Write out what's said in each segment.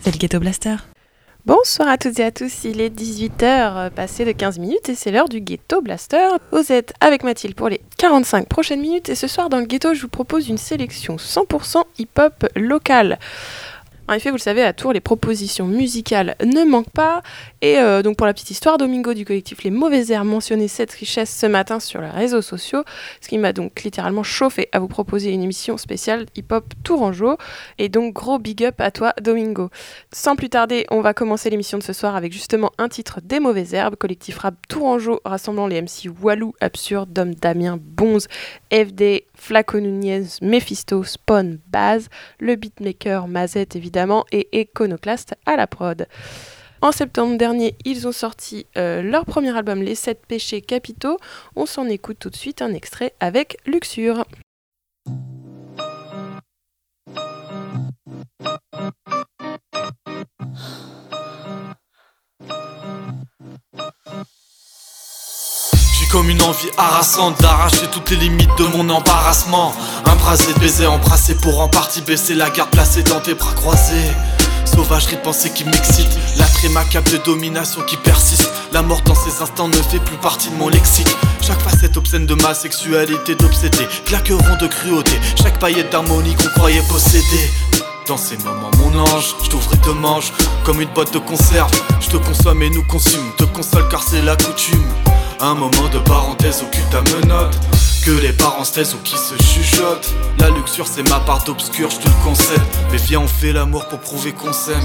C'est le Ghetto Blaster. Bonsoir à toutes et à tous, il est 18h passé de 15 minutes et c'est l'heure du Ghetto Blaster. Vous êtes avec Mathilde pour les 45 prochaines minutes et ce soir dans le Ghetto je vous propose une sélection 100% hip-hop locale. En effet, vous le savez, à Tours, les propositions musicales ne manquent pas. Et donc pour la petite histoire, Domingo du collectif Les Mauvaises Herbes mentionnait cette richesse ce matin sur les réseaux sociaux, ce qui m'a donc littéralement chauffé à vous proposer une émission spéciale hip-hop tourangeau. Et donc gros big up à toi, Domingo. Sans plus tarder, on va commencer l'émission de ce soir avec justement un titre des Mauvaises Herbes, collectif rap tourangeau rassemblant les MC Walou, Absurde, Dom Damien, Bonze, FD, Flaco Nunez, Mephisto, Spawn, Baz, le beatmaker Mazette évidemment et Iconoclast à la prod. En septembre dernier, ils ont sorti leur premier album Les 7 péchés capitaux. On s'en écoute tout de suite un extrait avec Luxure. Comme une envie harassante d'arracher toutes les limites de mon embarrassement. Un brasier de baiser embrassé pour en partie baisser la garde placée dans tes bras croisés. Sauvagerie de pensée qui m'excite, l'attrait macabre de domination qui persiste. La mort dans ces instants ne fait plus partie de mon lexique. Chaque facette obscène de ma sexualité d'obsédé, claqueront de cruauté, chaque paillette d'harmonie qu'on croyait posséder. Dans ces moments mon ange, je t'ouvre et te mange comme une boîte de conserve. Je te consomme et nous consume, te console car c'est la coutume. Un moment de parenthèse au cul ta menotte, que les parents se taisent ou qui se chuchotent. La luxure c'est ma part d'obscur, je te le concède. Mais viens on fait l'amour pour prouver qu'on s'aime.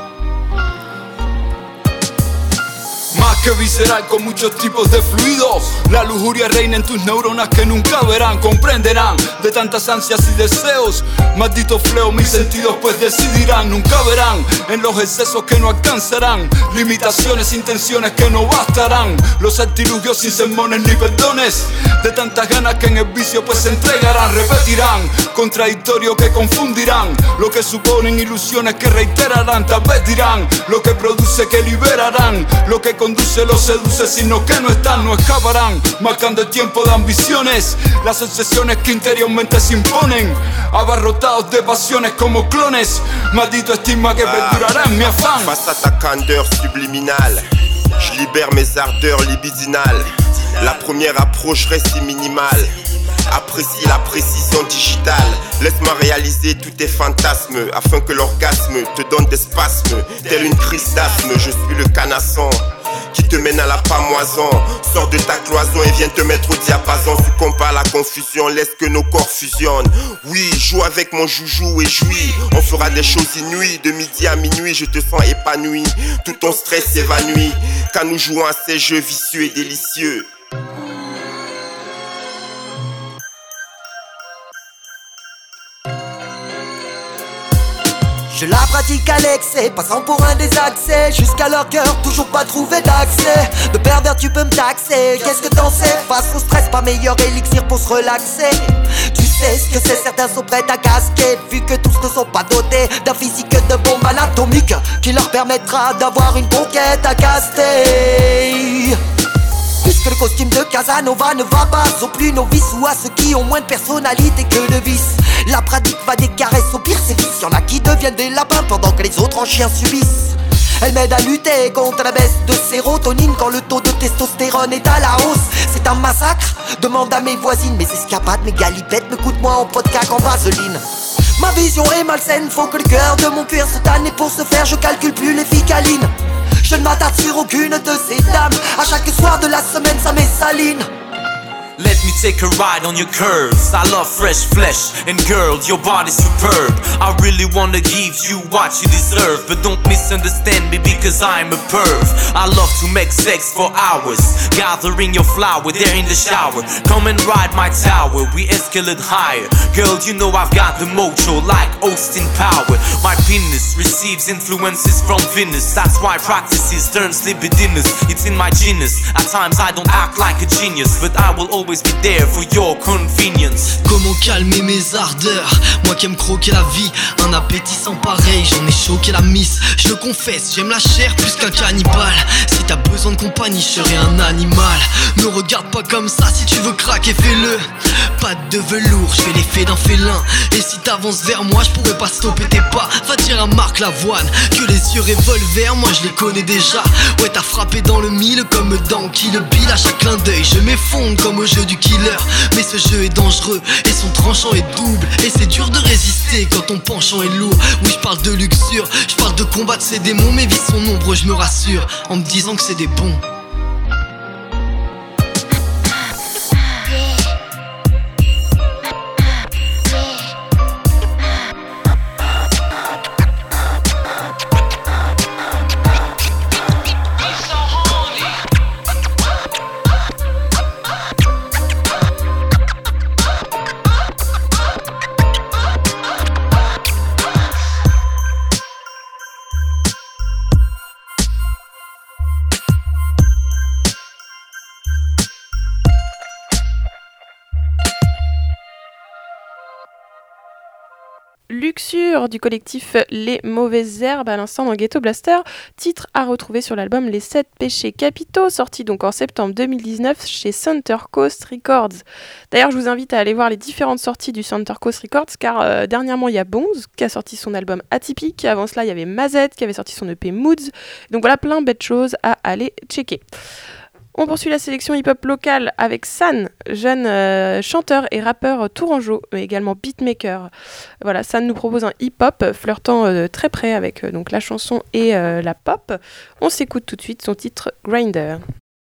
Más que visceral con muchos tipos de fluidos. La lujuria reina en tus neuronas que nunca verán, comprenderán de tantas ansias y deseos. Maldito fleo, mis sentidos pues decidirán. Nunca verán en los excesos que no alcanzarán. Limitaciones, intenciones que no bastarán. Los artilugios sin sermones ni perdones. De tantas ganas que en el vicio pues se entregarán. Repetirán, contradictorio que confundirán. Lo que suponen ilusiones que reiterarán. Tal vez dirán, lo que produce que liberarán. Lo que conduce los seduce, sino que no están, no escaparán. Marcando el tiempo de ambiciones. Las obsesiones que interiormente se imponen. Abarrotados de pasiones como clones. Maldito estigma que perdurará en mi afán. Face à ta candeur subliminale, je libère mes ardeurs libidinales. La première approche reste minimale. Apprécie la précision digitale. Laisse-moi réaliser tous tes fantasmes, afin que l'orgasme te donne des spasmes. Tel une crise d'asthme, je suis le canasson qui te mène à la pamoison. Sors de ta cloison et viens te mettre au diapason. Succombe pas à la confusion, laisse que nos corps fusionnent. Oui, joue avec mon joujou et jouis. On fera des choses inouïes. De midi à minuit, je te sens épanoui. Tout ton stress s'évanouit quand nous jouons à ces jeux vicieux et délicieux. Je la pratique à l'excès, passant pour un désaccès. Jusqu'à leur cœur, toujours pas trouvé d'accès. De pervers tu peux me taxer, qu'est-ce que t'en sais? Face au stress, pas meilleur élixir pour se relaxer. Tu sais ce que c'est, certains sont prêts à casquer. Vu que tous ne sont pas dotés d'un physique de bombe anatomique qui leur permettra d'avoir une conquête à caster. Puisque le costume de Casanova ne va pas aux plus novices ou à ceux qui ont moins de personnalité que de vice. La pratique va des caresses, au pire c'est vice. Y'en a qui deviennent des lapins pendant que les autres en chiens subissent. Elle m'aide à lutter contre la baisse de sérotonine quand le taux de testostérone est à la hausse. C'est un massacre, demande à mes voisines. Mes escapades, mes galipettes me coûtent moins en vodka qu'en vaseline. Ma vision est malsaine, faut que le cœur de mon cuir se tanne. Et pour ce faire je calcule plus les ficalines. Je ne m'attarde sur aucune de ces dames. À chaque soir de la semaine ça m'essaline. Let me take a ride on your curves. I love fresh flesh, and girl, your body's superb. I really wanna give you what you deserve, but don't misunderstand me because I'm a perv. I love to make sex for hours, gathering your flower there in the shower. Come and ride my tower, we escalate higher. Girl, you know I've got the mojo like Austin Power. My penis receives influences from Venus. That's why practices turn libidinous. It's in my genus. At times I don't act like a genius, but I will always be there for your convenience. Comment calmer mes ardeurs? Moi qui aime croquer la vie, un appétit sans pareil, j'en ai choqué la miss. Je le confesse, j'aime la chair plus qu'un cannibale. Si t'as besoin de compagnie, je serai un animal. Me regarde pas comme ça, si tu veux craquer, fais-le. pattes de velours, je fais l'effet d'un félin. Et si t'avances vers moi, je pourrais pas stopper tes pas. Va dire à Marc Lavoine que les yeux revolver, moi je les connais déjà. Ouais, t'as frappé dans le mille comme dans Kill Bill. À chaque clin d'œil, je m'effondre comme au jeu du killer. Mais ce jeu est dangereux et son tranchant est double. Et c'est dur de résister quand ton penchant est lourd. Oui, je parle de luxure, je parle de combattre ces démons. Mes vies sont nombreux, je me rassure, en me disant que c'est des bons. Luxure du collectif Les Mauvaises Herbes à l'instant dans Ghetto Blaster, titre à retrouver sur l'album Les 7 Péchés Capitaux, sorti donc en septembre 2019 chez Center Coast Records. D'ailleurs, je vous invite à aller voir les différentes sorties du Center Coast Records, car dernièrement il y a Bonz qui a sorti son album Atypique, avant cela il y avait Mazette qui avait sorti son EP Moods, donc voilà plein de belles choses à aller checker. On poursuit la sélection hip-hop locale avec San, jeune chanteur et rappeur tourangeau, mais également beatmaker. Voilà, San nous propose un hip-hop flirtant très près avec donc la chanson et la pop. On s'écoute tout de suite son titre Grinder.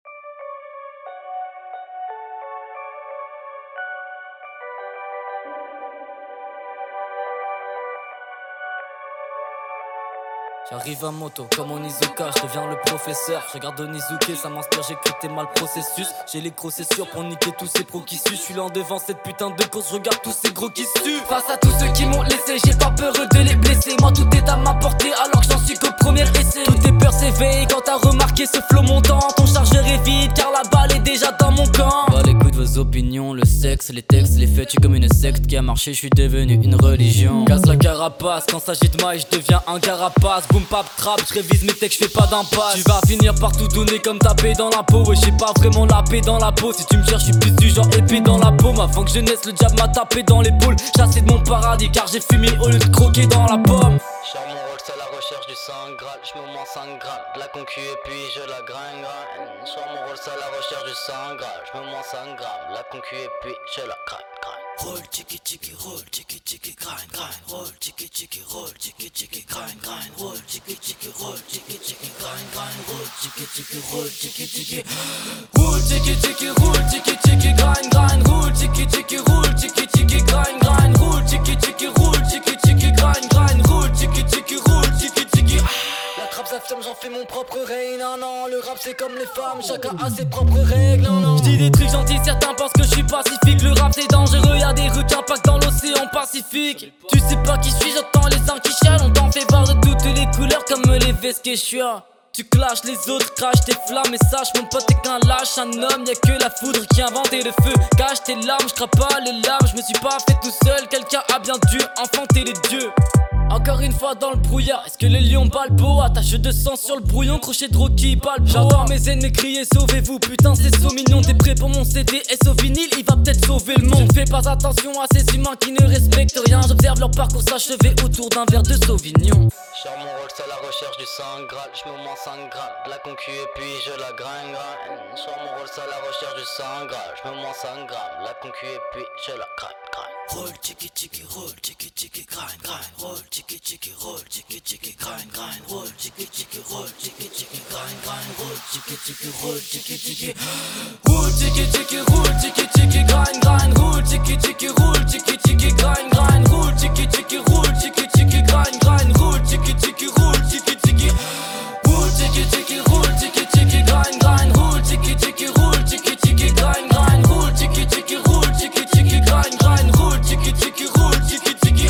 J'arrive à moto, comme Onizuka, je deviens le professeur. Je regarde Onizuke, ça m'inspire, j'écris tes mal processus. J'ai les gros c'est sûr pour niquer tous ces pros qui suent. Je suis là en devant cette putain de course, je regarde tous ces gros qui suent. Face à tous ceux qui m'ont laissé, j'ai pas peur de les blesser. Moi tout est à ma portée alors que j'en suis qu'au premier essai. Toutes tes peurs s'éveillent quand t'as remarqué ce flot montant. Ton chargeur est vide car la balle est déjà dans mon camp. Bah l'écoute vos opinions, le sexe, les textes, les faits, tu comme une secte qui a marché, je suis devenu une religion. Casse la carapace, quand s'agit de maille, je deviens un carapace. Boom pap trap, je révise mes textes, je fais pas d'impasse. Tu vas finir par tout donner comme taper dans la peau. Ouais, j'ai pas vraiment la paix dans la peau. Si tu me cherches, je suis plus du genre épée dans la paume. Avant que je naisse, le diable m'a tapé dans l'épaule. Chassé de mon paradis car j'ai fumé au lieu de croquer dans la pomme. Cher mon rôle, c'est la recherche du sang Graal. Je me mens 5 grammes de la concu et puis je la grind. Cher mon rôle, c'est la recherche du sang Graal. Je me mens 5 grammes de la concu et puis je la grind. Roll, tiki tiki, roll, tiki tiki, grind, grind. Roll, tiki tiki, roll, tiki tiki, grind, grind. Roll, tiki tiki, roll, tiki tiki, grind, grind. Roll, tiki tiki, roll, tiki tiki. Roll, tiki tiki, roll, tiki tiki, grind, grind. Roll, tiki tiki, roll, tiki tiki, grind, grind. Roll, tiki tiki, roll, tiki tiki, grind, grind. Roll, tiki tiki, roll, tiki tiki. La trappe s'affirme, j'en fais mon propre règne. Non, non, le rap c'est comme les femmes, chacun a ses propres règles. Non, non. J'dis des trucs gentils, certains pensent que je suis pacifique. Le rap c'est dangereux, y'a des requins pas que dans l'océan Pacifique. Tu sais pas qui je suis, j'entends les uns qui chialent. On t'en fait voir de toutes les couleurs comme les vestes que je suis. Tu clashes les autres, craches tes flammes et sache mon pote t'es qu'un lâche, un homme, y'a que la foudre qui a inventé le feu. Cache tes larmes, j'crape pas les lames, je me suis pas fait tout seul, quelqu'un a bien dû enfanter les dieux. Encore une fois dans le brouillard, est-ce que les lions balboa? Tache de sang sur le brouillon, crochet de Rocky balboa. J'entends mes ennemis crier sauvez-vous, putain c'est so mignon. T'es prêt pour mon CD SO vinyle, il va peut-être sauver le monde. Je ne fais pas attention à ces humains qui ne respectent rien. J'observe leur parcours s'achever autour d'un verre de Sauvignon. Cher mon rôle c'est la recherche du sang Graal. Je me mens 5 grammes de la concu et puis je la grind. Cher mon rôle c'est la recherche du sang Graal. Je me mens 5 grammes de la concu et puis je la grind. Roll tiki tiki, roll tiki tiki, grind grind. Roll tiki tiki, roll tiki tiki, grind grind. Roll tiki tiki, roll tiki tiki, grind grind. Roll tiki tiki, roll tiki tiki. Roll tiki tiki, roll tiki tiki, grind grind. Roll tiki tiki, roll tiki tiki, grind grind. Roll tiki tiki, roll tiki tiki, grind grind. Roll tiki tiki, roll tiki tiki. Roll tiki tiki, roll tiki tiki, grind grind. Roll tiki tiki, roll tiki tiki, grind grind. Roll tiki tiki, roll tiki tiki, grind grind. Roll tiki tiki, roll tiki tiki.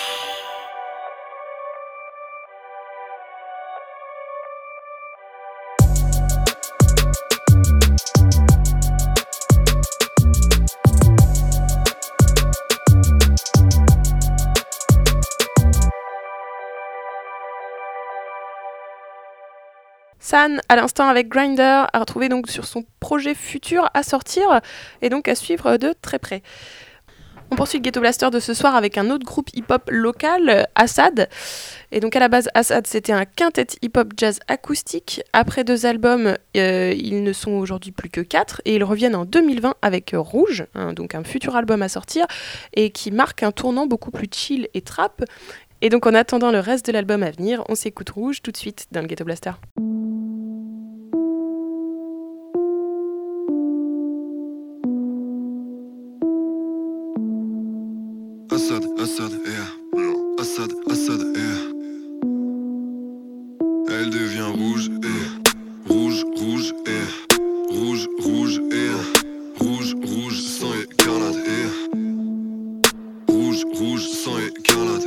San, à l'instant avec Grinder, à retrouver donc sur son projet futur à sortir et donc à suivre de très près. On poursuit le Ghetto Blaster de ce soir avec un autre groupe hip-hop local, Assad. Et donc à la base, Assad, c'était un quintet hip-hop jazz acoustique. Après 2 albums, ils ne sont aujourd'hui plus que 4 et ils reviennent en 2020 avec Rouge, donc un futur album à sortir et qui marque un tournant beaucoup plus chill et trap. Et donc en attendant le reste de l'album à venir, on s'écoute Rouge tout de suite dans le Ghetto Blaster. Assad, Assad, yeah. Assad, Assad, yeah. Elle devient rouge, yeah. Rouge, rouge, yeah. Rouge, rouge, yeah. Rouge, rouge, sang écarlate, yeah. Rouge, rouge, sang écarlate,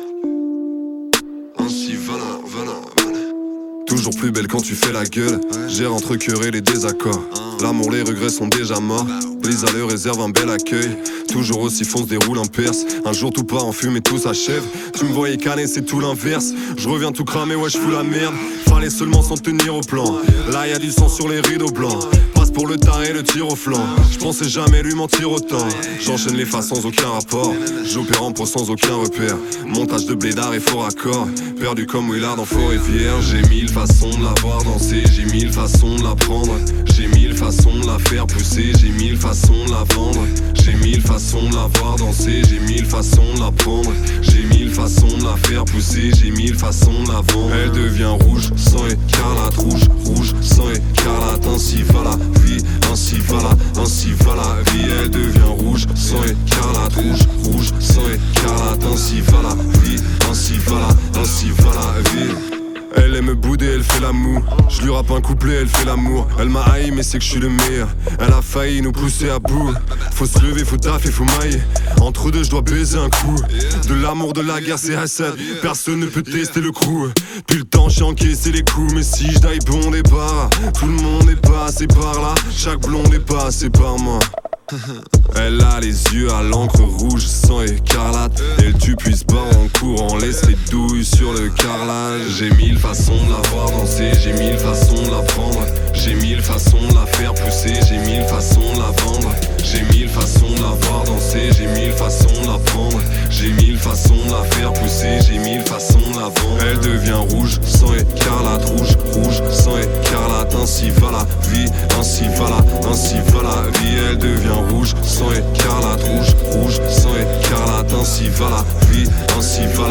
yeah. Ainsi, voilà, voilà, voilà. Toujours plus belle quand tu fais la gueule. Gère entre querelles et désaccords. L'amour, les regrets sont déjà morts. Lisa leur réserve un bel accueil. Toujours aussi fonce déroule un perse. Un jour tout part en fumée, tout s'achève. Tu me voyais canner, c'est tout l'inverse. Je reviens tout cramé, ouais je fous la merde. Fallait seulement s'en tenir au plan. Là y'a du sang sur les rideaux blancs. Passe pour le taré, le tir au flanc. Je pensais jamais lui mentir autant. J'enchaîne les faces sans aucun rapport. J'opère en pro sans aucun repère. Montage de blédard et faux raccord. Perdu comme Willard dans Forêt-Vierge. J'ai 1000 façons de la voir danser. J'ai 1000 façons de la prendre. J'ai 1000 façons de la faire pousser. J'ai 1000 façons de la vendre. J'ai 1000 façons de la voir danser. J'ai 1000 façons de la prendre. J'ai 1000 façons de la faire pousser. J'ai 1000 façons de la vendre. Elle devient rouge, sang écarlate. Rouge, rouge, sang écarlate. Ainsi va la vie, ainsi va la vie. Elle devient rouge, sang écarlate. Rouge, rouge, sang écarlate. Ainsi va la vie, ainsi va la vie. Elle aime bouder, elle fait l'amour. Je lui rappe un couplet, elle fait l'amour. Elle m'a haï mais c'est que je suis le meilleur. Elle a failli nous pousser à bout. Faut se lever, faut taffer, faut mailler. Entre deux je dois baiser un coup. De l'amour, de la guerre c'est Assad. Personne ne peut tester le crew. Depuis le temps j'ai encaissé les coups. Mais si je die bon départ. Tout le monde est passé par là. Chaque blonde est passé par moi. Elle a les yeux à l'encre rouge, sang écarlate. Elle tue puis se barre en courant, laisse les douilles sur le carrelage. J'ai 1000 façons de la voir danser, j'ai 1000 façons de la prendre. J'ai 1000 façons de la faire pousser, j'ai 1000 façons de la vendre. J'ai 1000 façons de la voir danser, j'ai 1000 façons de la prendre. J'ai 1000 façons de la faire pousser, j'ai 1000 façons de la vendre. Elle devient rouge, sang écarlate. Rouge, rouge, sang écarlate. Ainsi va la vie, ainsi va la vie. Elle devient rouge, sang écarlate. Rouge, rouge, sang écarlate. Ainsi va la vie, ainsi va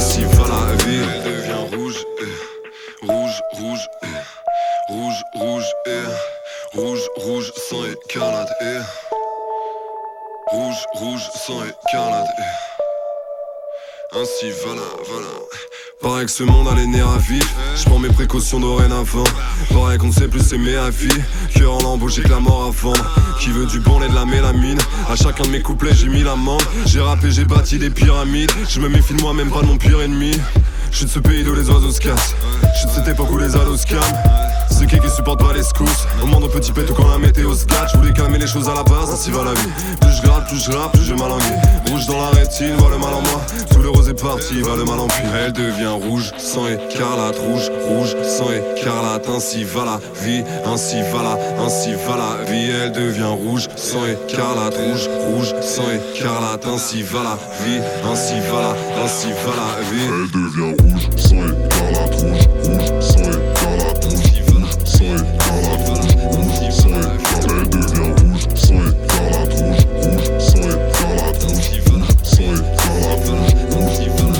la vie. Elle devient rouge, rouge, rouge, rouge, rouge, rouge, rouge, sang écarlate. Rouge, rouge, sang écarlate. Ainsi voilà. Pareil que ce monde a les nerfs à vif. J'prends mes précautions dorénavant. Pareil qu'on ne sait plus s'aimer à vie. Cœur en lambeau, j'ai que la mort à vendre. Qui veut du bon lait, de la mélamine. À chacun de mes couplets j'ai mis l'amende. J'ai rappé, j'ai bâti des pyramides. Je me méfie de moi-même, pas de mon pire ennemi. Je suis de ce pays où les oiseaux se cassent. Je suis de cette époque où les ados se calment. Ceux qui supportent pas les secousses. Au monde au petit pète ou quand la météo se gâte. Je voulais calmer les choses à la base, ainsi va la vie. Plus je gratte, plus je rappe, plus je malangue. Rouge dans la rétine, voit le mal en moi. Tout le rose est parti, va le mal en pire. Elle devient rouge, sang écarlate. Rouge, rouge, sang écarlate. Ainsi va la vie, ainsi va la vie. Elle devient rouge, sang écarlate. Rouge, rouge, sang écarlate. Ainsi va la vie, ainsi va la vie. Elle devient rouge, sang écarlate. Rouge, rouge, sang écarlate. Sang écarlate, rouge, sang écarlate. Elle devient rouge, sang écarlate. Rouge, rouge, sang écarlate. Sang écarlate, rouge,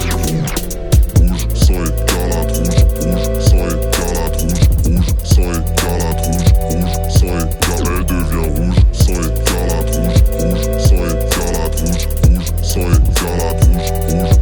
sang écarlate. Rouge, sang écarlate. Rouge, sang écarlate. Rouge, sang écarlate. Elle devient rouge, sang écarlate. Rouge, sang écarlate. Rouge, sang écarlate. Rouge.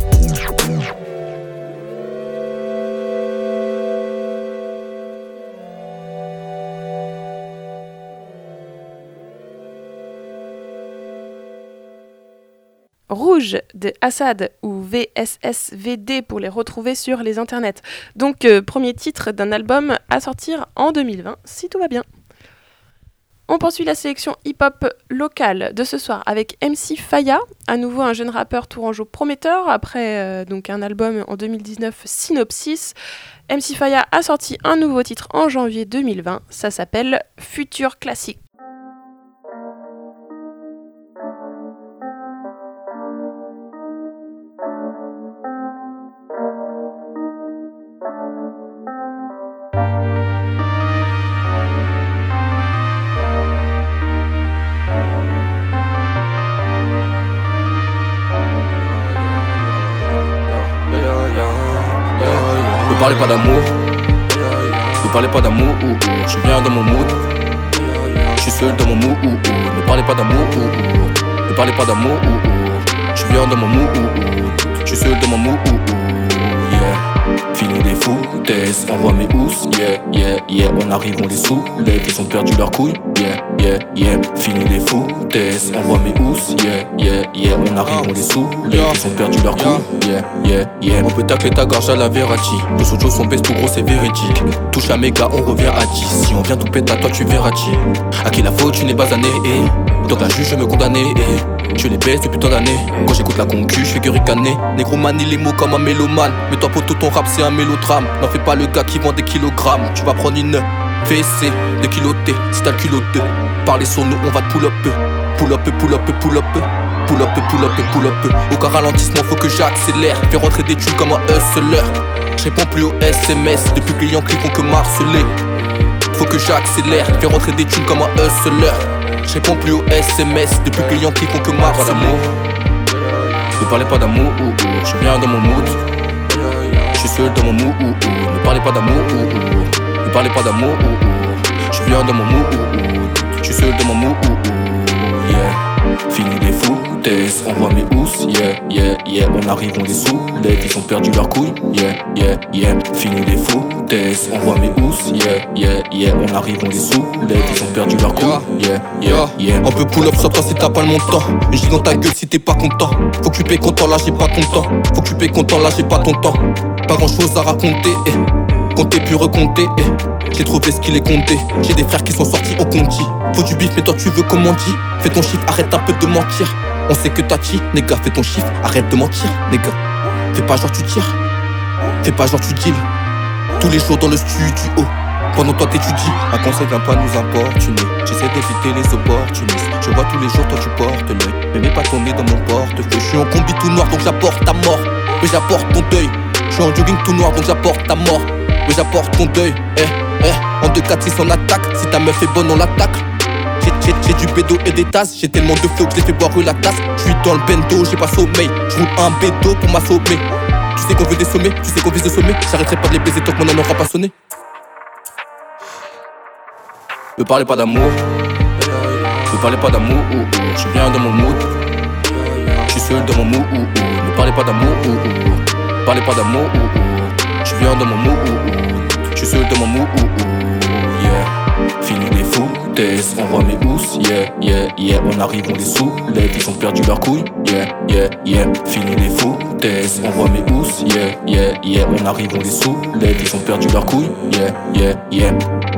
Rouge de Assad ou VSSVD pour les retrouver sur les internets. Donc premier titre d'un album à sortir en 2020 si tout va bien. On poursuit la sélection hip-hop locale de ce soir avec MC Faya, à nouveau un jeune rappeur tourangeau prometteur après donc un album en 2019 Synopsis. MC Faya a sorti un nouveau titre en janvier 2020, ça s'appelle Futur Classique. Ne parlez pas d'amour, ne parlez pas d'amour, je viens dans mon mood. Je suis seul dans mon mood, ne parlez pas d'amour, ne parlez pas d'amour, je viens dans mon mood. Je suis seul dans mon mood, yeah. Fini les foutaises, envoie mes housses, yeah. On arrive, on les soulève, ils ont perdu leur couille, yeah. Fini les foutaises, envoie mes housses, yeah. On arrive, on les soulève, ils ont perdu leur couille, yeah. On peut tacler ta gorge à la Verratti. Tous autres choses sont baisse tout gros, c'est véridique. Touche à mes gars, on revient à 10. Si on vient tout péter à toi, tu verras qui. À qui la faute, tu n'es pas né, donc la juge, je me condamner, Je les baisse depuis tant d'années. Quand j'écoute la concu, je fais que ricaner. Négro manie les mots comme un mélomane. Mais toi poto, ton rap c'est un mélodrame. N'en fais pas le gars qui vend des kilogrammes. Tu vas prendre une VC, de kiloté, si t'as le culot de parler sur nous, on va te pull up. Pull up, pull up, pull up. Pull up, pull up, pull up. Aucun ralentissement, faut que j'accélère. Fais rentrer des tunes comme un hustler. Je réponds plus aux SMS. Depuis que les Yankees font que marceler. Faut que j'accélère. Fais rentrer des tunes comme un hustler. Je réponds plus aux SMS. Depuis que les Yankees font que marceler. Ne parlez pas d'amour, je viens dans mon mood. Je suis seul dans mon mood, ne parlez pas d'amour, ne parlez pas d'amour, je viens dans mon mood, je suis seul dans mon mood, yeah. Fini les foutaises, envoie mes housses, yeah. On arrive, on les soulève, ils ont perdu leur couille, yeah. Fini les foutaises, envoie mes housses, yeah. On arrive, on les soulève, ils ont perdu leur couille, yeah. On peut pull up sur toi si t'as pas le montant. Mais j'dis dans ta gueule si t'es pas content. Faut que tu payes content, là j'ai pas ton temps. Faut que tu payes content, là j'ai pas ton temps. Pas grand chose à raconter, compter puis recompter, J'ai trouvé ce qu'il est compté. J'ai des frères qui sont sortis au conti. Faut du bif mais toi tu veux comment dit. Fais ton chiffre, arrête un peu de mentir. On sait que t'as chi, nègre, fais ton chiffre, arrête de mentir, nègre. Fais pas genre tu tires, fais pas genre tu deals. Tous les jours dans le studio, pendant toi t'étudies. Un conseil vient pas nous importuner. J'essaie d'éviter les opportunistes. Je vois tous les jours toi tu portes l'œil. Mais mets pas ton nez dans mon portefeuille. Je suis en combi tout noir donc j'apporte ta mort. Mais j'apporte ton deuil. Je suis en jogging tout noir donc j'apporte ta mort. Mais j'apporte ton deuil. En 2-4-6 on attaque. Si ta meuf est bonne on l'attaque. J'ai du bédo et des tasses. J'ai tellement de flow que j'ai fait boire la tasse. Je suis dans le bendo, j'ai pas sommeil. Je roule un bédo pour m'assommer. Tu sais qu'on veut des sommets, tu sais qu'on vise des sommets. J'arrêterai pas de les baiser tant que mon nom n'aura pas sonné. Ne parlez pas d'amour, ne parlez pas d'amour, je viens dans mon mood. Je suis seul dans mon mood, ne parlez pas d'amour, ne parlez pas d'amour, je viens dans mon mood. Je suis seul dans mon mood, yeah. Fini les foutaises, envoie mes housses, yeah. On arrive, on les soulève, ils ont perdu leur couille, yeah. Fini les foutaises, envoie mes housses, yeah. On arrive, on les soulève, ils ont perdu leur couille, yeah.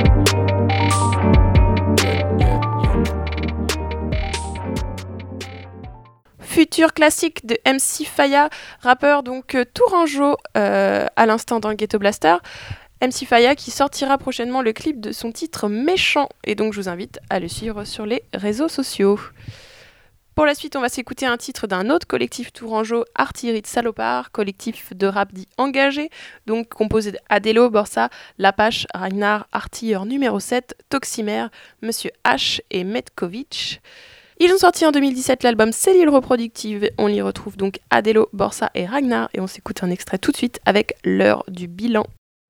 Futur classique de MC Faya, rappeur donc tourangeau à l'instant dans le Ghetto Blaster. MC Faya qui sortira prochainement le clip de son titre Méchant, et donc je vous invite à le suivre sur les réseaux sociaux. Pour la suite, on va s'écouter un titre d'un autre collectif tourangeau, Artillerie de Salopards, collectif de rap dit engagé, donc composé d'Adelo, Borsa, Lapache, Ragnar, Artilleur numéro 7, Toximère, Monsieur H et Metkovic. Ils ont sorti en 2017 l'album Cellule Reproductive. On y retrouve donc Adelo, Borsa et Ragnar, et on s'écoute un extrait tout de suite avec L'heure du bilan.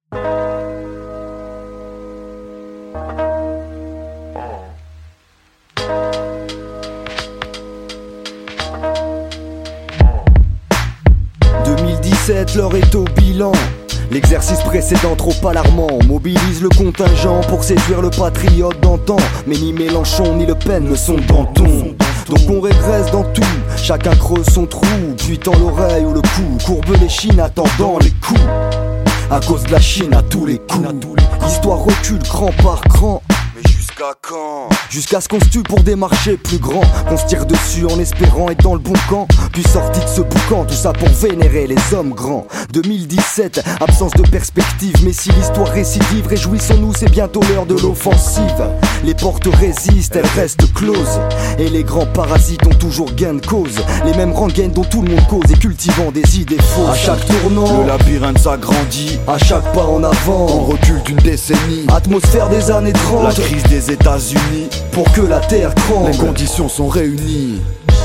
L'heure est au bilan. L'exercice précédent trop alarmant. On mobilise le contingent pour séduire le patriote d'antan. Mais ni Mélenchon ni Le Pen ne sont Danton. Donc on régresse dans tout. Chacun creuse son trou, puis tend l'oreille ou le cou. Courbe les chines attendant les coups. À cause de la Chine à tous les coups. L'histoire recule cran par cran. Jusqu'à quand? Jusqu'à ce qu'on se tue pour des marchés plus grands, qu'on se tire dessus en espérant être dans le bon camp. Puis sorti de ce boucan, tout ça pour vénérer les hommes grands. 2017, absence de perspective. Mais si l'histoire récidive, réjouissons-nous, c'est bientôt l'heure de l'offensive. Les portes résistent, elles restent closes. Et les grands parasites ont toujours gain de cause. Les mêmes rengaines dont tout le monde cause, et cultivant des idées fausses. À chaque tournant, le labyrinthe s'agrandit. À chaque pas en avant, on recule d'une décennie. Atmosphère des années 30, la crise des États-Unis. Pour que la terre tremble, les conditions sont réunies.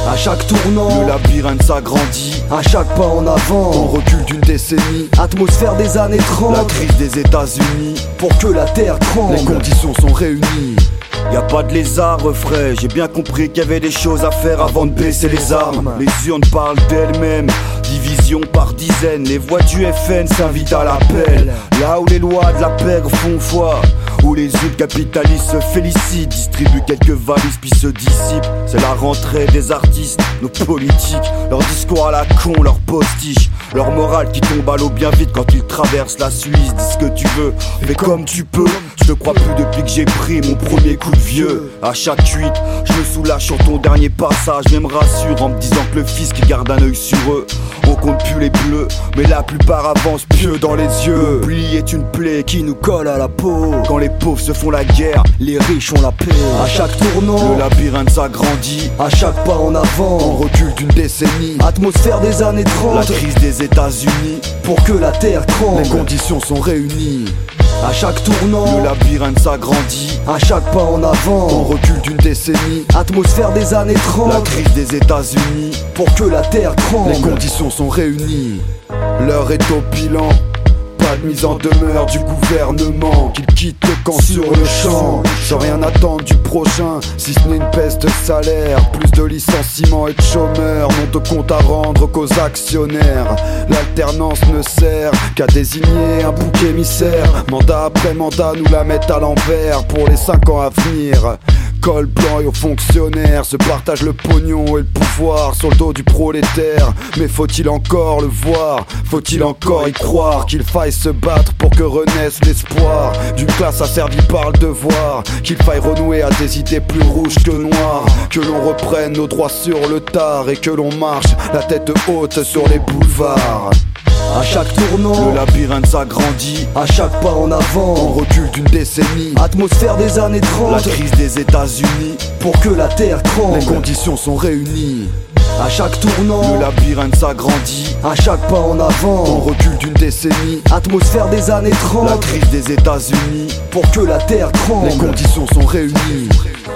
À chaque tournant, le labyrinthe s'agrandit. à chaque pas en avant, On recule d'une décennie. atmosphère des années 30, La crise des États-Unis. pour que la terre tremble. Les conditions sont réunies. Y a pas de lézard frais, j'ai bien compris qu'il y avait des choses à faire avant de baisser les armes. Les urnes parlent d'elles-mêmes, division par dizaines. Les voix du FN s'invitent à l'appel. Là où les lois de la pègre font foi, où les yeux capitalistes se félicitent, distribuent quelques valises puis se dissipent. C'est la rentrée des artistes, nos politiques, leur discours à la con, leur postiche, leur morale qui tombe à l'eau bien vite quand ils traversent la Suisse. Dis ce que tu veux, fais comme tu peux. Je te crois plus depuis que j'ai pris mon premier coup de vieux. À chaque cuite, je me soulage sur ton dernier passage, mais me rassure en me disant que le fils qui garde un œil sur eux. On compte plus les bleus, mais la plupart avancent pieux dans les yeux. L'oubli est une plaie qui nous colle à la peau. Quand les pauvres se font la guerre, les riches ont la paix. À chaque tournant, Le labyrinthe s'agrandit. à chaque pas en On avant, recule d'une décennie. atmosphère des années La 30, crise des États-Unis. pour que la terre tremble. Les conditions sont réunies. À chaque Le tournant, labyrinthe s'agrandit. à chaque pas en On avant, recule d'une décennie. atmosphère des années La 30, crise des États-Unis. pour que la terre Les tremble. conditions sont réunies. L'heure est au bilan. Pas de mise en demeure du gouvernement, qu'il quitte le camp sur le champ. Sans rien attendre du prochain, si ce n'est une baisse de salaire, plus de licenciements et de chômeurs, n'ont de compte à rendre qu'aux actionnaires. L'alternance ne sert qu'à désigner un bouc émissaire. Mandat après mandat nous la mettent à l'envers pour les 5 ans à venir. Col blanc et aux fonctionnaires se partagent le pognon et le pouvoir sur le dos du prolétaire. Mais faut-il encore le voir? Faut-il encore y croire qu'il faille se battre pour que renaisse l'espoir d'une classe asservie par le devoir? Qu'il faille renouer à des idées plus rouges que noires? Que l'on reprenne nos droits sur le tard et que l'on marche la tête haute sur les boulevards. À chaque tournant, Le labyrinthe s'agrandit. à chaque pas en On avant, recule d'une décennie. atmosphère des années La 30, crise des États-Unis. pour que la terre Les tremble. conditions sont réunies. À chaque Le tournant, labyrinthe s'agrandit. à chaque pas en On avant, recule d'une décennie. atmosphère des années La 30, crise des États-Unis. pour que la terre Les tremble. conditions sont réunies.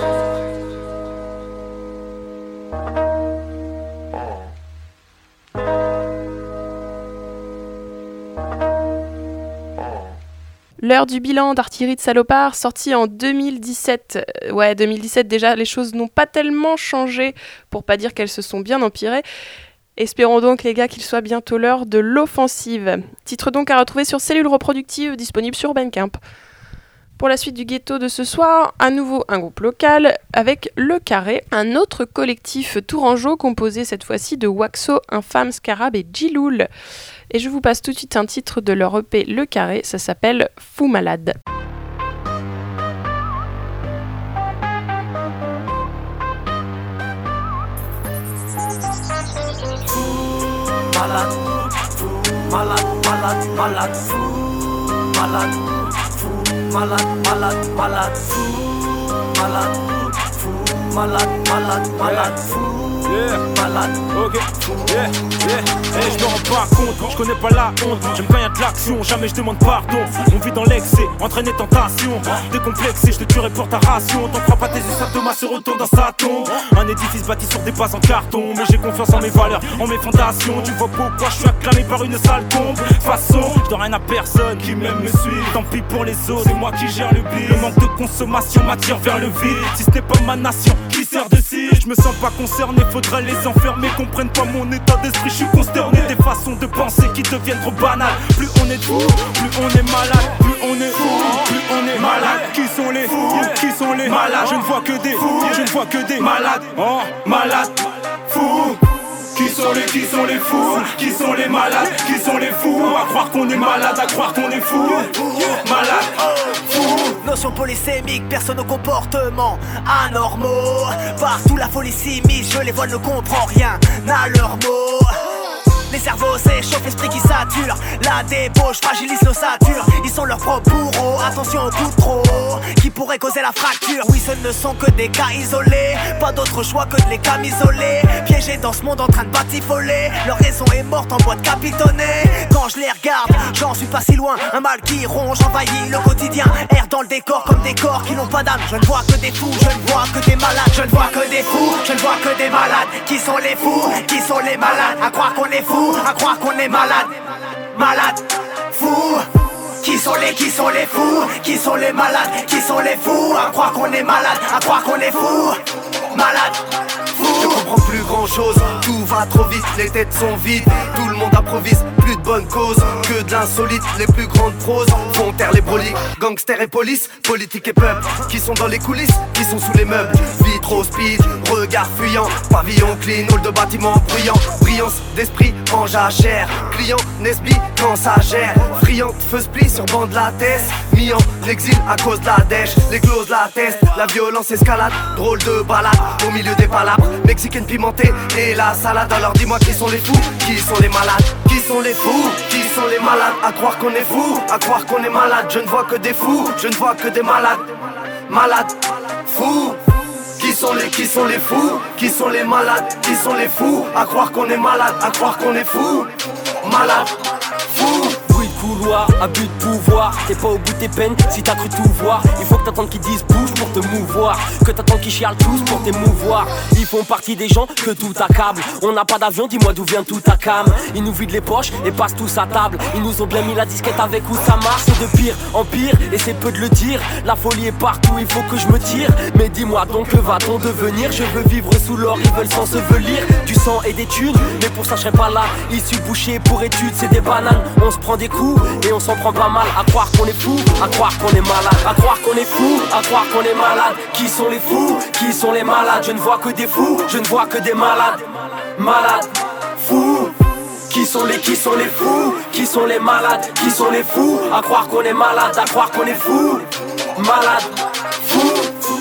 L'heure du bilan d'Artillerie de Salopard, sorti en 2017. Ouais, 2017 déjà, les choses n'ont pas tellement changé, pour pas dire qu'elles se sont bien empirées. Espérons donc les gars qu'il soit bientôt l'heure de l'offensive. Titre donc à retrouver sur Cellule Reproductive, disponible sur Bandcamp. Pour la suite du ghetto de ce soir, à nouveau un groupe local avec Le Carré, un autre collectif tourangeau composé cette fois-ci de Waxo, Infâme, Scarab et Djiloul. Et je vous passe tout de suite un titre de leur EP Le Carré, ça s'appelle Fou Malade. Malade, fou, malade, malade, malade, fou, malade, fou, malade, malade, malade, fou, malade, fou, malade, malade, malade, fou. Malade, ok, hey, je me rends pas compte, je connais pas la honte. J'aime quand y'a de l'action, jamais je demande pardon. On vit dans l'excès, entraîné tentation. Décomplexé, je te tuerai pour ta ration. T'en feras pas tes yeux, Thomas se retourne dans sa tombe. Un édifice bâti sur des bases en carton. Mais j'ai confiance en mes valeurs, en mes fondations. Tu vois pourquoi je suis acclamé par une sale tombe. Façon, je dois rien à personne qui même me suit. Tant pis pour les autres, c'est moi qui gère le bif. Le manque de consommation m'attire vers le vide. Si ce n'est pas ma nation qui sert de cible, je me sens pas concerné, faudrait les enfermer. Comprennent pas mon état d'esprit, je suis consterné. Des façons de penser qui deviennent trop banales. Plus on est fou, plus on est malade. Plus on est fou, plus on est malade. Qui sont les fous, qui sont les malades? Je ne vois que des fous, je ne vois que des malades. Oh, malades, fous. Qui sont les fous, qui sont les malades, qui sont les fous? À croire qu'on est malade, à croire qu'on est fou. Malade, fou. Notion polysémique, personne au comportement anormaux. Partout la folie s'immisce, je les vois, ne comprends rien à leurs mots. Les cerveaux s'échauffent, esprit qui sature. La débauche fragilise l'ossature. Ils sont leurs propres bourreaux, attention au coup de trop qui pourrait causer la fracture. Oui, ce ne sont que des cas isolés, pas d'autre choix que de les camisoler. Piégés dans ce monde en train de batifoler. Leur raison est morte en boîte capitonnée. Quand je les regarde, j'en suis pas si loin. Un mal qui ronge, envahit le quotidien. Erre dans le décor comme des corps qui n'ont pas d'âme. Je ne vois que des fous, je ne vois que des malades. Je ne vois que des fous, je ne vois que des malades. Qui sont les fous, qui sont les malades? À croire qu'on est fou, à croire qu'on est malade. Malade, fou. Qui sont les fous, qui sont les malades, qui sont les fous? À croire qu'on est malade, à croire qu'on est fou. Malade, fou. Je comprends plus grand chose, tout va trop vite, les têtes sont vides. Tout le monde improvise, plus de bonnes causes que de l'insolite. Les plus grandes proses font taire les broliques. Gangsters et police, politique et peuple qui sont dans les coulisses, qui sont sous les meubles. Vie trop speed, regard fuyant, pavillon clean, hall de bâtiment bruyant. Brillance d'esprit en jachère, client Nesby quand ça gère. Friand, feu split sur banc de la tête, mis en exil à cause de la dèche. Les clauses l'attestent, la violence escalade, drôle de balade au milieu des palabres. Mexicaine pimentée et la salade. Alors dis-moi qui sont les fous, qui sont les malades? Qui sont les fous, qui sont les malades? À croire qu'on est fou, à croire qu'on est malade. Je ne vois que des fous, je ne vois que des malades. Malades, fous. Qui sont les fous, qui sont les malades? Qui sont les fous? À croire qu'on est malade, à croire qu'on est fou. Malade, fou. Bruit de couloir, abus de pouvoir. T'es pas au bout de tes peines si t'as cru tout voir. Il faut que t'attendes qu'ils disent bouge pour te mouvoir. Que t'attendes qu'ils chialent tous pour t'émouvoir. Ils font partie des gens que tout accable. On n'a pas d'avion, dis-moi d'où vient tout ta cam. Ils nous vident les poches et passent tous à table. Ils nous ont bien mis la disquette avec où ça marche. C'est de pire en pire et c'est peu de le dire. La folie est partout, il faut que je me tire. Mais dis-moi donc que va-t-on devenir? Je veux vivre sous l'or, ils veulent s'ensevelir. Du sang et des thunes, mais pour ça je serai pas là. Issu bouché pour études, c'est des bananes. On se prend des coups et on s'en prend pas mal. À croire qu'on est fou, à croire qu'on est malade. À croire qu'on est fou, à croire qu'on est malade. Qui sont les fous, qui sont les malades? Je ne vois que des fous, je ne vois que des malades. Malades, fous. Qui sont les fous, qui sont les malades? Qui sont les fous? À croire qu'on est malade, à croire qu'on est fou. Malade, fou.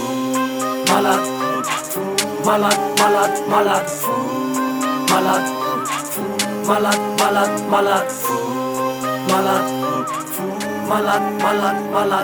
Malade, malade, malade, malade, malade, malade, malade, malade, malade, malade, malade, malade,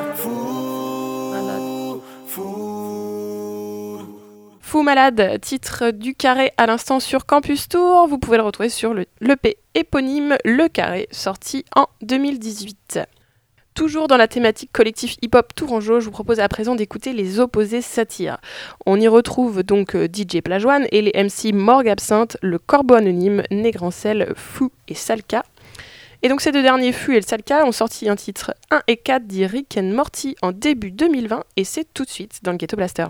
Fou Malade, titre du Carré à l'instant sur Campus Tour. Vous pouvez le retrouver sur l'EP éponyme Le Carré, sorti en 2018. Toujours dans la thématique collectif hip-hop Tourangeau, je vous propose à présent d'écouter les Opposés Satire. On y retrouve donc DJ Plajoine et les MC Morgue Absinthe, le Corbeau Anonyme, Négrancel, Fou et Salka. Et donc ces deux derniers, Fou et le Salka, ont sorti un titre 1 et 4 dit Rick and Morty en début 2020 et c'est tout de suite dans le Ghetto Blaster.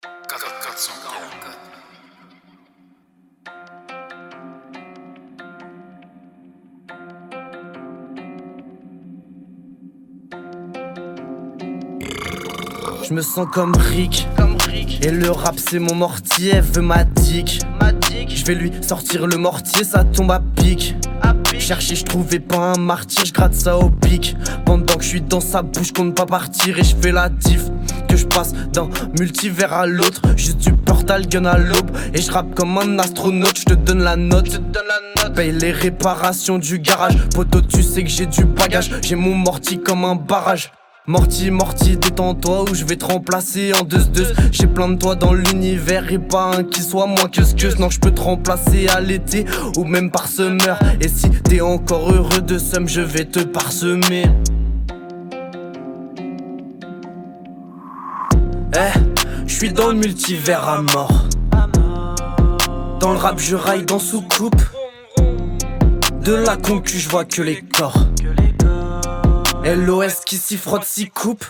Je me sens comme Rick, et le rap c'est mon mortier, elle veut ma dick. Je vais lui sortir le mortier, ça tombe à pic. Chercher, je trouvais pas un martyr, je gratte ça au pic. Pendant que je suis dans sa bouche, compte pas partir et je fais la diff. Que je passe d'un multivers à l'autre, juste du portal gun à l'aube. Et je rappe comme un astronaute, je te donne la note. Paye les réparations du garage. Poto, tu sais que j'ai du bagage, j'ai mon mortier comme un barrage. Morty, détends-toi ou je vais te remplacer en 2-2. J'ai plein de toi dans l'univers et pas un qui soit moins que ce que. Non, je peux te remplacer à l'été ou même par semeur. Et si t'es encore heureux de somme, je vais te parsemer. Je suis dans le multivers à mort. Dans le rap, je raille dans sous-coupe. De la concu, je vois que les corps. LOS qui s'y frotte, s'y coupe.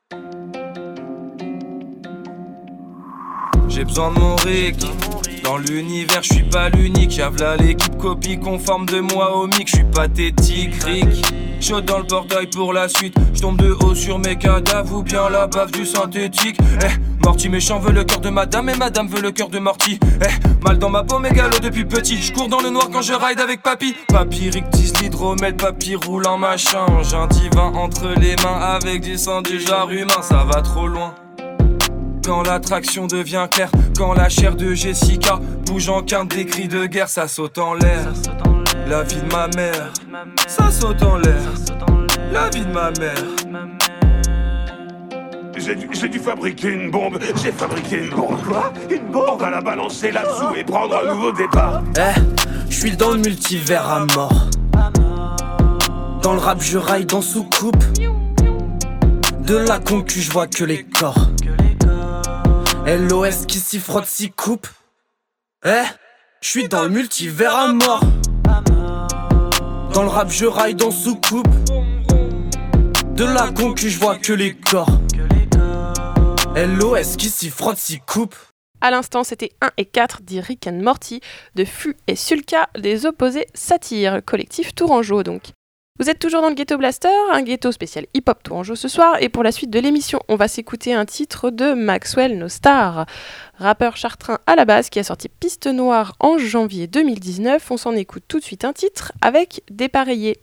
J'ai besoin de mon Rick. Dans l'univers, je suis pas l'unique. J'avale l'équipe copie conforme de moi au mic. Je suis pathétique, Rick. Chaud dans le portail pour la suite. Je tombe de haut sur mes cadavres ou bien la bave du synthétique. Morty méchant veut le cœur de madame et madame veut le cœur de Morty. Mal dans ma peau mégalo depuis petit. Je cours dans le noir quand je ride avec papy. Papy Rick tisse l'hydromel, papy roule en machin. J'ai un divin entre les mains avec du sang du genre humain. Ça va trop loin. Quand l'attraction devient claire, quand la chair de Jessica bouge en quinte, des cris de guerre, ça saute en l'air. La vie de ma mère, ça saute en l'air. La vie de ma mère. J'ai dû fabriquer une bombe. J'ai fabriqué une bombe. Quoi? Une bombe? On va la balancer là-dessous et prendre un nouveau départ. Je suis dans le multivers à mort. Dans le rap je raille dans soucoupe. De la concu je vois que les corps. LOS qui s'y frotte s'y coupe. Je suis dans le multivers à mort. Dans le rap je raille dans soucoupe. De la concu je vois que les corps. LOS qui s'y frotte s'y coupe. À l'instant, c'était 1 et 4 d'Rick and Morty, de Fu et Sulka, des opposés Satire, collectif Tourangeau donc. Vous êtes toujours dans le Ghetto Blaster, un ghetto spécial hip-hop Tourangeau ce soir, et pour la suite de l'émission, on va s'écouter un titre de Maxwell No Star, rappeur chartrain à la base qui a sorti Piste Noire en janvier 2019. On s'en écoute tout de suite un titre avec Dépareillé.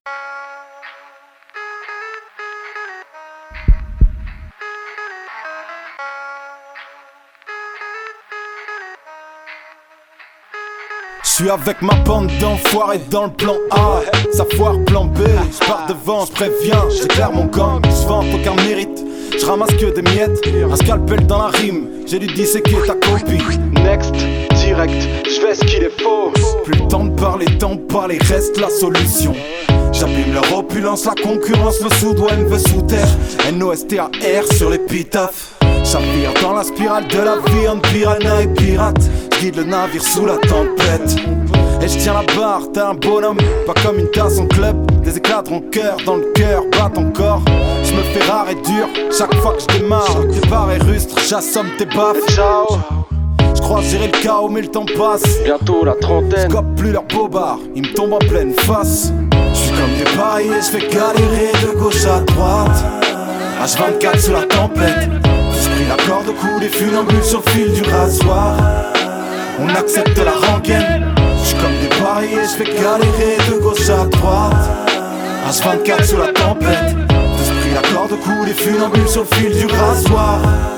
Je suis avec ma bande d'enfoirés dans le plan A. Ça foire plan B, je pars devant, je préviens. J'éclaire mon gang, je vante aucun mérite. Je ramasse que des miettes, un scalpel dans la rime. J'ai dû disséquer ta copie. Next, direct, je fais ce qu'il est faux. Plus le temps de parler, tant parler, reste la solution. J'abîme leur opulence, la concurrence, le sous-doigt me veut sous terre. NOSTAR sur l'épitaphe. J'avire dans la spirale de la vie, en piranha et pirate. Guide le navire sous la tempête. Et je tiens la barre, t'es un bonhomme, pas comme une tasse en club. Des éclats de rancœur dans le cœur, battent encore. Je me fais rare et dur, chaque fois que je démarre. Tes barres et rustres, j'assomme tes baffes. Ciao. Je crois gérer le chaos mais le temps passe. Bientôt la trentaine. J'cope plus leur bobard, ils me tombent en pleine face. J'suis comme des pailles et j'fais galérer de gauche à droite. H24 sous la tempête. J'ai pris la corde au cou des funambules sur le fil du rasoir. On accepte la rengaine. J'suis comme des pailles et j'fais galérer de gauche à droite. H24 sous la tempête. J'ai pris la corde au cou des funambules sur le fil du rasoir.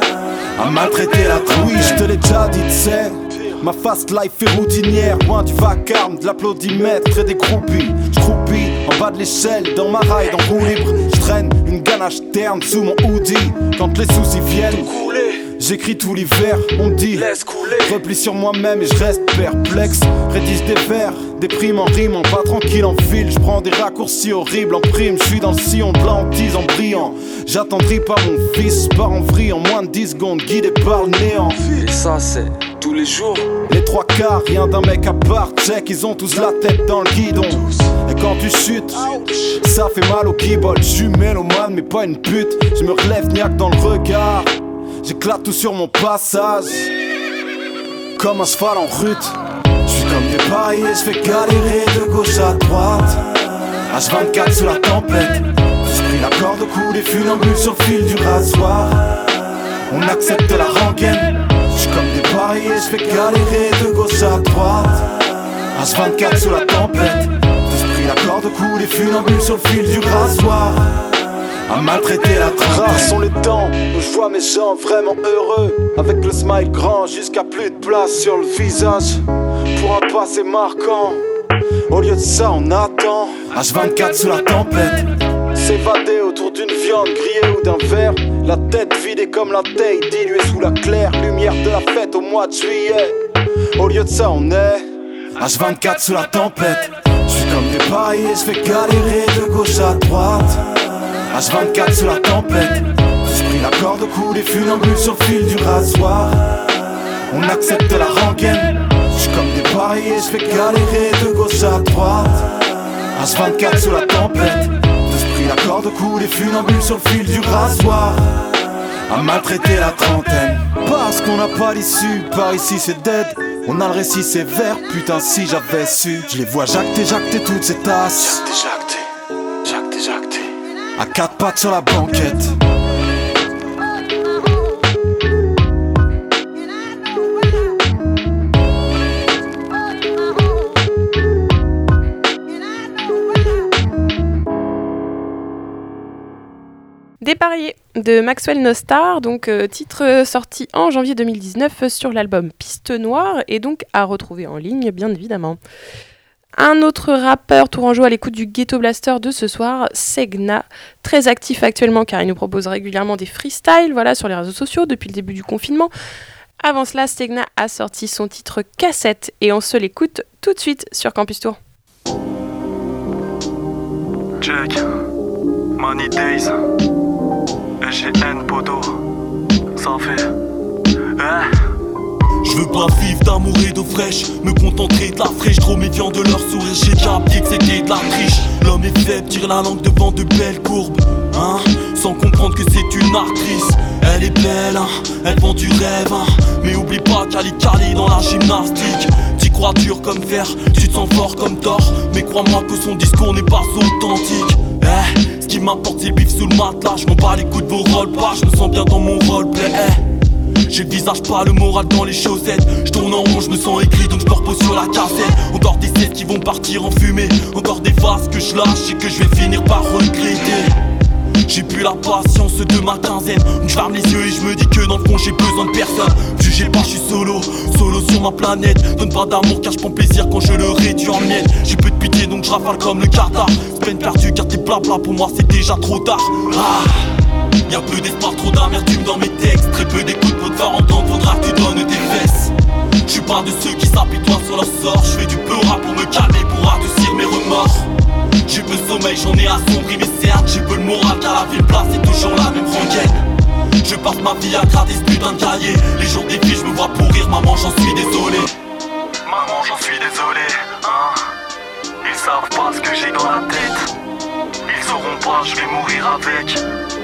À maltraiter la trouille, je te l'ai déjà dit, t'sais. Ma fast life est routinière, loin du vacarme, de l'applaudimètre et des groupies. J'croupis en bas de l'échelle, dans ma ride en roue libre. J'traîne une ganache terne sous mon hoodie. Quand les soucis viennent, j'écris tout l'hiver, on me dit replie sur moi-même et je reste perplexe. Rédige des vers, déprime en rime, pas tranquille en file. J'prends des raccourcis horribles en prime. J'suis dans le sillon de la hantise en brillant. J'attendris pas mon fils, pars en vrille en moins de 10 secondes, guidé par le néant. Et ça c'est tous les jours. Les trois quarts, rien d'un mec à part. Check, ils ont tous la tête dans le guidon. Et quand tu chutes, ça fait mal au keyboard. J'suis mélomane mais pas une pute. Je me relève niaque dans le regard. J'éclate tout sur mon passage. Comme un cheval en rute. J'suis comme des pailles et j'fais galérer de gauche à droite. H24 sous la tempête. J'ai pris la corde au cou des funambules sur le fil du rasoir. On accepte la rengaine. J'suis comme des pailles et j'fais galérer de gauche à droite. H24 sous la tempête. J'ai pris la corde au cou des funambules sur le fil du rasoir. À maltraiter la trentaine. Rares sont les temps où je vois mes gens vraiment heureux. Avec le smile grand jusqu'à plus de place sur le visage. Pour un passé marquant. Au lieu de ça on attend. H24 sous la tempête. S'évader autour d'une viande grillée ou d'un verre. La tête vidée comme la taille diluée sous la claire lumière de la fête au mois de juillet. Au lieu de ça on est H24 sous la tempête. J'suis comme des pailles et j'fais galérer de gauche à droite. H24 sous la tempête. J'ai pris la corde au cou des funambules sur le fil du rasoir. On accepte la rengaine. J'suis comme des pailles et j'fais galérer de gauche à droite. H24 sous la tempête. J'ai pris la corde au cou des funambules sur le fil du rasoir. À maltraiter la trentaine. Parce qu'on n'a pas l'issue, par ici c'est dead. On a le récit sévère, putain si j'avais su. Je les vois jacter toutes ces tasses. Jacter. À quatre pattes sur la banquette. Dépareillé de Maxwell No Star, donc titre sorti en janvier 2019 sur l'album Piste Noire et donc à retrouver en ligne bien évidemment. Un autre rappeur tourangeau à l'écoute du Ghetto Blaster de ce soir, Segna, très actif actuellement car il nous propose régulièrement des freestyles sur les réseaux sociaux depuis le début du confinement. Avant cela, Segna a sorti son titre Cassette et on se l'écoute tout de suite sur Campus Tour. Check, Money Days, SGN Poto, ça fait, Je veux pas vivre d'amour et d'eau fraîche, me contenter de la fraîche, trop méfiant de leur sourire, j'ai capté que c'était de la triche. L'homme est faible, tire la langue devant de belles courbes, sans comprendre que c'est une actrice. Elle est belle, elle vend du rêve, mais oublie pas qu'elle est calée dans la gymnastique. T'y crois dur comme fer, tu te sens fort comme Thor, mais crois-moi que son discours n'est pas authentique. Ce qui m'importe c'est le bif sous le matelas, je m'en bats les coups de vos rollbars, je me sens bien dans mon roleplay. J'ai le visage pas le moral dans les chaussettes. Je tourne en rond, je me sens aigri donc je me repose sur la cassette. Encore des sets qui vont partir en fumée, encore des vases que je lâche et que je vais finir par regretter. J'ai plus la patience de ma quinzaine, donc je ferme les yeux et je me dis que dans le fond j'ai besoin de personne. Jugez pas, je suis solo sur ma planète. Donne pas d'amour car je prends plaisir quand je le réduis en miel. J'ai peu de pitié donc je rafale comme le Qatar. C'est peine perdue car t'es blabla, pour moi c'est déjà trop tard. Y'a peu d'espoir, trop d'amertume dans mes textes. Très peu d'écoute pour te faire entendre, faudra que tu donnes tes fesses. J'suis pas de ceux qui s'apitoient sur leur sort. J'fais du peu rap pour me calmer, pour adoucir mes remords. J'ai peu de sommeil, j'en ai assombri mes cernes. J'ai peu le moral car la ville place c'est toujours la même rengaine. Je passe ma vie à gratter ce putain de cahier. Les jours défilent, je me vois pourrir, maman j'en suis désolé. Maman j'en suis désolé, Ils savent pas ce que j'ai dans la tête. Ils sauront pas, je vais mourir avec.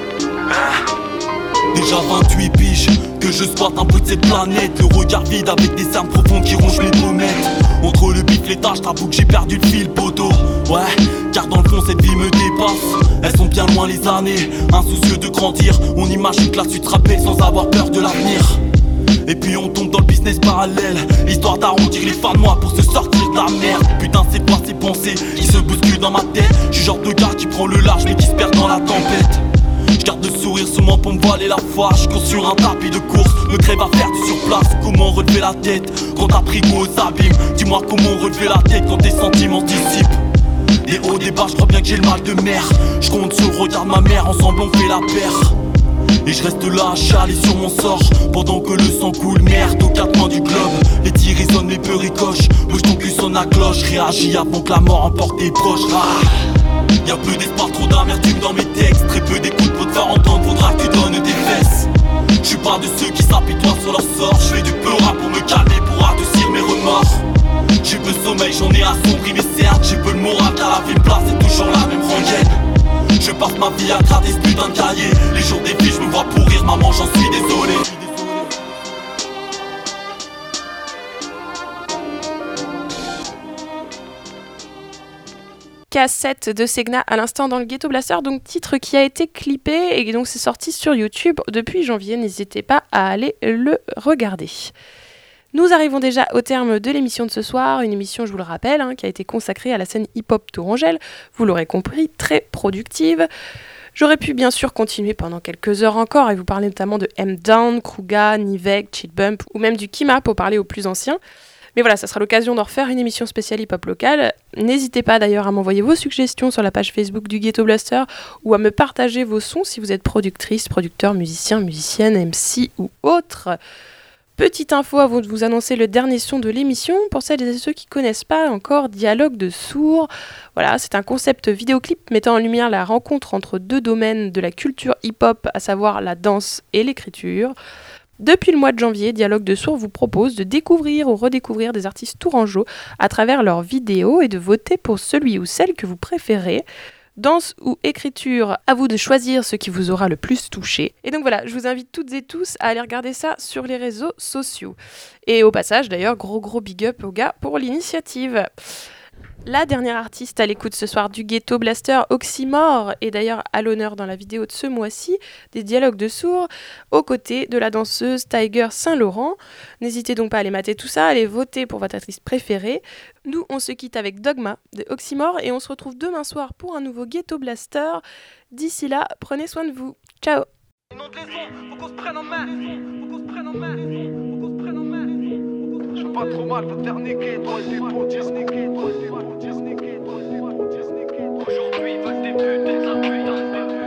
Déjà 28 piges que je squatte un bout de cette planète. Le regard vide avec des cernes profondes qui rongent mes pommettes. Entre le bif, les tâches, t'avoue que j'ai perdu le fil poteau. Ouais, car dans le fond cette vie me dépasse. Elles sont bien loin les années, insoucieux de grandir. On imagine que la suite sera belle sans avoir peur de l'avenir. Et puis on tombe dans le business parallèle, histoire d'arrondir les fins de mois pour se sortir de la merde. Putain c'est quoi ces pensées qui se bousculent dans ma tête? J'suis genre de gars qui prend le large mais qui se perd dans la tempête. J'garde le sourire sur moi pour me voiler la foi. J'cours sur un tapis de course, me crève à faire du surplace. Comment relever la tête quand t'as pris goût aux abîmes? Dis-moi comment relever la tête quand tes sentiments dissipent. Des hauts, des bas, j'crois bien que j'ai le mal de mer. J'compte sur le regard de ma mère, ensemble on fait la paire. Et je reste là, chialer sur mon sort pendant que le sang coule, merde aux quatre coins du globe. Les tirs résonnent, les peu ricochent. Bouge ton cul sonne la cloche, réagis avant que la mort emporte tes proches. Y'a peu d'espoir, trop d'amertume dans mes textes. Très peu d'écoute pour te faire entendre, faudra que tu donnes tes fesses. J'suis pas de ceux qui s'apitoient sur leur sort. J'fais du peu rap pour me calmer, pour adoucir mes remords. J'ai peu de sommeil, j'en ai assombri mes cernes. J'ai peu le moral car la vie me place, c'est toujours la même rengaine. Je passe ma vie à gratter ce putain de cahier. Les jours défilent, je me vois pourrir, maman j'en suis désolé. Cassette de Segna à l'instant dans le Ghetto Blaster, donc titre qui a été clippé et donc c'est sorti sur YouTube depuis janvier, n'hésitez pas à aller le regarder. Nous arrivons déjà au terme de l'émission de ce soir, une émission, je vous le rappelle, qui a été consacrée à la scène hip-hop tourangelle, vous l'aurez compris, très productive. J'aurais pu bien sûr continuer pendant quelques heures encore et vous parler notamment de M-Down, Kruga, Nivek, Chill Bump ou même du Kima pour parler aux plus anciens. Mais voilà, ça sera l'occasion d'en refaire une émission spéciale hip-hop locale. N'hésitez pas d'ailleurs à m'envoyer vos suggestions sur la page Facebook du Ghetto Blaster ou à me partager vos sons si vous êtes productrice, producteur, musicien, musicienne, MC ou autre. Petite info avant de vous annoncer le dernier son de l'émission, pour celles et ceux qui ne connaissent pas encore Dialogue de sourds. Voilà, c'est un concept vidéoclip mettant en lumière la rencontre entre deux domaines de la culture hip-hop, à savoir la danse et l'écriture. Depuis le mois de janvier, Dialogue de sourds vous propose de découvrir ou redécouvrir des artistes tourangeaux à travers leurs vidéos et de voter pour celui ou celle que vous préférez. Danse ou écriture, à vous de choisir ce qui vous aura le plus touché. Et donc voilà, je vous invite toutes et tous à aller regarder ça sur les réseaux sociaux. Et au passage, d'ailleurs, gros big up aux gars pour l'initiative. La dernière artiste à l'écoute ce soir du Ghetto Blaster, Oxymore, est d'ailleurs à l'honneur dans la vidéo de ce mois-ci des Dialogues de sourds, aux côtés de la danseuse Tiger Saint-Laurent. N'hésitez donc pas à aller mater tout ça, à aller voter pour votre artiste préférée. Nous, on se quitte avec Dogma de Oxymore et on se retrouve demain soir pour un nouveau Ghetto Blaster. D'ici là, prenez soin de vous. Ciao. Je veux pas trop mal, veux te faire niquer. Toi et tes potes, dire sneaker. Aujourd'hui, ils veulent des putes, des imputes.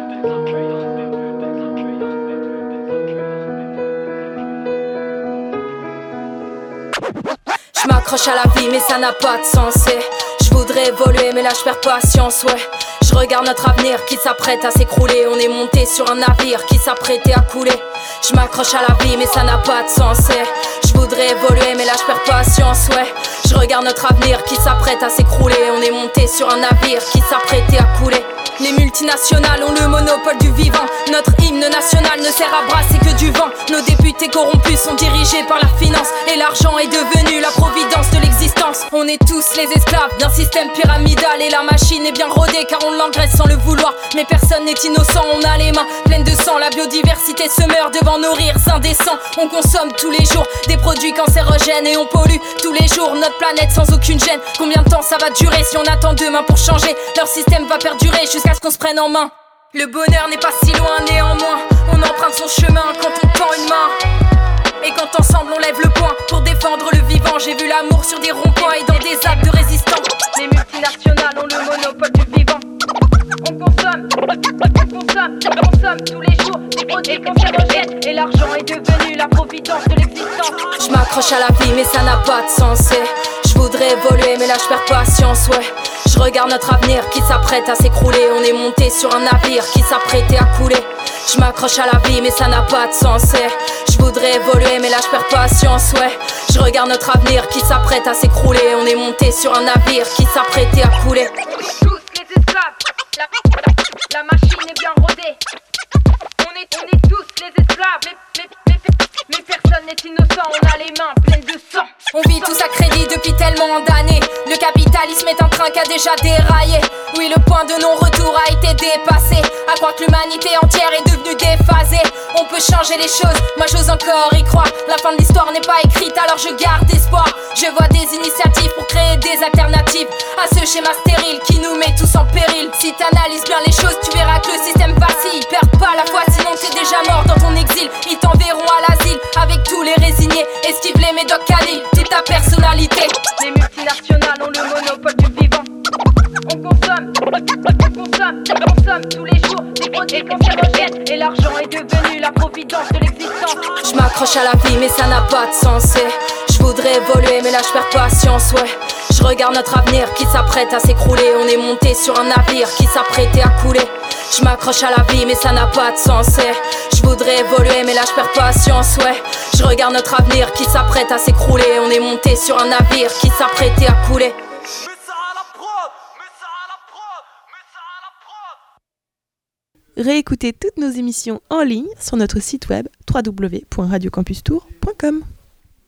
Je m'accroche à la vie mais ça n'a pas de sens. Je voudrais évoluer mais là je perds patience, ouais. Je regarde notre avenir qui s'apprête à s'écrouler. On est monté sur un navire qui s'apprêtait à couler. Je m'accroche à la vie mais ça n'a pas de sens. Je voudrais évoluer mais là je perds patience, ouais. Je regarde notre avenir qui s'apprête à s'écrouler. On est monté sur un navire qui s'apprêtait à couler. Les multinationales ont le monopole du vivant. Notre hymne national ne sert à brasser que du vent. Nos députés corrompus sont dirigés par la finance. Et l'argent est devenu la providence de l'existence. On est tous les esclaves d'un système pyramidal. Et la machine est bien rodée car on l'engraisse sans le vouloir. Mais personne n'est innocent, on a les mains pleines de sang. La biodiversité se meurt devant nos rires indécents. On consomme tous les jours des produits cancérogènes. Et on pollue tous les jours notre planète sans aucune gêne. Combien de temps ça va durer si on attend demain pour changer? Leur système va perdurer jusqu'à ce qu'on se prenne en main. Le bonheur n'est pas si loin néanmoins. On emprunte son chemin quand on tend une main. Et quand ensemble on lève le poing pour défendre le vivant. J'ai vu l'amour sur des ronds-points et dans des actes de résistance. Les multinationales ont le monopole du vivant. On consomme tous les jours des produits cancérogènes. Et l'argent est devenu la providence de l'existence. Je m'accroche à la vie mais ça n'a pas de sens. Je voudrais évoluer mais là je perds patience, ouais. Je regarde notre avenir qui s'apprête à s'écrouler. On est monté sur un navire qui s'apprêtait à couler. Je m'accroche à la vie mais ça n'a pas de sens. Je voudrais évoluer mais là je perds patience, ouais. Je regarde notre avenir qui s'apprête à s'écrouler. On est monté sur un navire qui s'apprêtait à couler. Tous les esclaves, la machine est bien rodée. On est tous les esclaves, mais personne n'est innocent. On a les mains pleines de sang. On vit tous à crédit depuis tellement d'années. Le capitalisme est un train qui a déjà déraillé. Oui, le point de non-retour a été dépassé. À croire que l'humanité entière est devenue déphasée. On peut changer les choses, moi j'ose encore y croire. La fin de l'histoire n'est pas écrite, alors je garde espoir. Je vois des initiatives pour créer des alternatives à ce schéma stérile qui nous met tous en péril. Si t'analyses bien les choses, tu verras que le système vacille. Perds pas la foi, sinon t'es déjà mort dans ton exil. Ils t'enverront à l'asile avec tous les résignés. Esquive les médocs canines, toute ta personnalité. Les multinationales ont le monopole du vivant. On consomme tous les jours des produits cancérogènes. Et l'argent est devenu la providence de l'existence. Je m'accroche à la vie mais ça n'a pas de sens. Je voudrais évoluer mais là je perds patience, ouais. Je regarde notre avenir qui s'apprête à s'écrouler. On est monté sur un navire qui s'apprêtait à couler. Je m'accroche à la vie mais ça n'a pas de sens. Je voudrais évoluer mais là je perds patience, ouais. Je regarde notre avenir qui s'apprête à s'écrouler. On est monté sur un navire qui s'apprêtait à couler. Réécoutez toutes nos émissions en ligne sur notre site web www.radiocampustour.com.